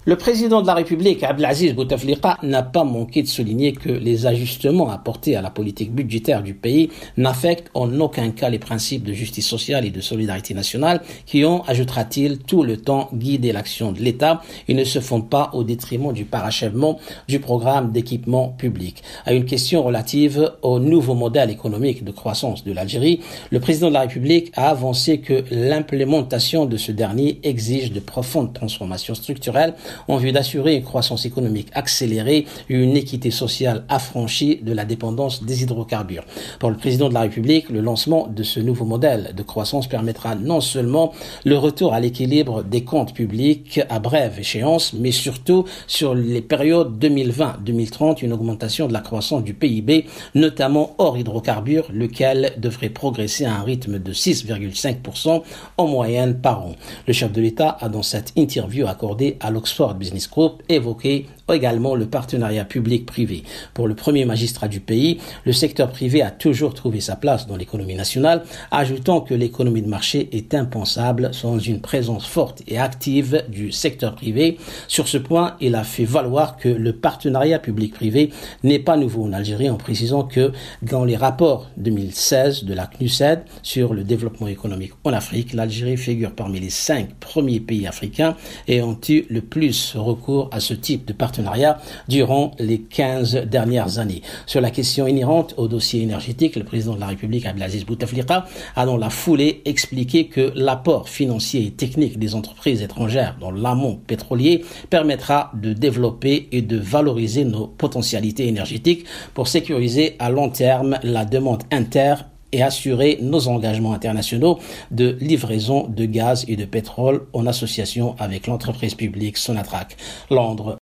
Le président de la République, Abdelaziz Bouteflika, n'a pas manqué de souligner que les ajustements apportés à la politique budgétaire du pays n'affectent en aucun cas les principes de justice sociale et de solidarité nationale qui ont, ajoutera-t-il, tout le temps guidé l'action de l'État et ne se font pas au détriment du parachèvement du programme d'équipement public. À une question relative au nouveau modèle économique de croissance de l'Algérie, le président de la République a avancé que l'implémentation de ce dernier exige de profondes transformations structurelles en vue d'assurer une croissance économique accélérée et une équité sociale affranchie de la dépendance des hydrocarbures. Pour le président de la République, le lancement de ce nouveau modèle de croissance permettra non seulement le retour à l'équilibre des comptes publics à brève échéance, mais surtout sur les périodes 2020-2030, une augmentation de la croissance du PIB, notamment hors hydrocarbures, lequel devrait progresser à un rythme de 6,5% en moyenne par an. Le chef de l'État a dans cette interview accordée à l'Oxford Business Group évoqué également le partenariat public-privé. Pour le premier magistrat du pays, le secteur privé a toujours trouvé sa place dans l'économie nationale, ajoutant que l'économie de marché est impensable sans une présence forte et active du secteur privé. Sur ce point, il a fait valoir que le partenariat public-privé n'est pas nouveau en Algérie, en précisant que dans les rapports 2016 de la CNUSED sur le développement économique en Afrique, l'Algérie figure parmi les 5 premiers pays africains ayant eu le plus recours à ce type de partenariat durant les 15 dernières années. Sur la question inhérente au dossier énergétique, le président de la République, Abdelaziz Bouteflika, a dans la foulée expliqué que l'apport financier et technique des entreprises étrangères dans l'amont pétrolier permettra de développer et de valoriser nos potentialités énergétiques pour sécuriser à long terme la demande et assurer nos engagements internationaux de livraison de gaz et de pétrole en association avec l'entreprise publique Sonatrach. Londres.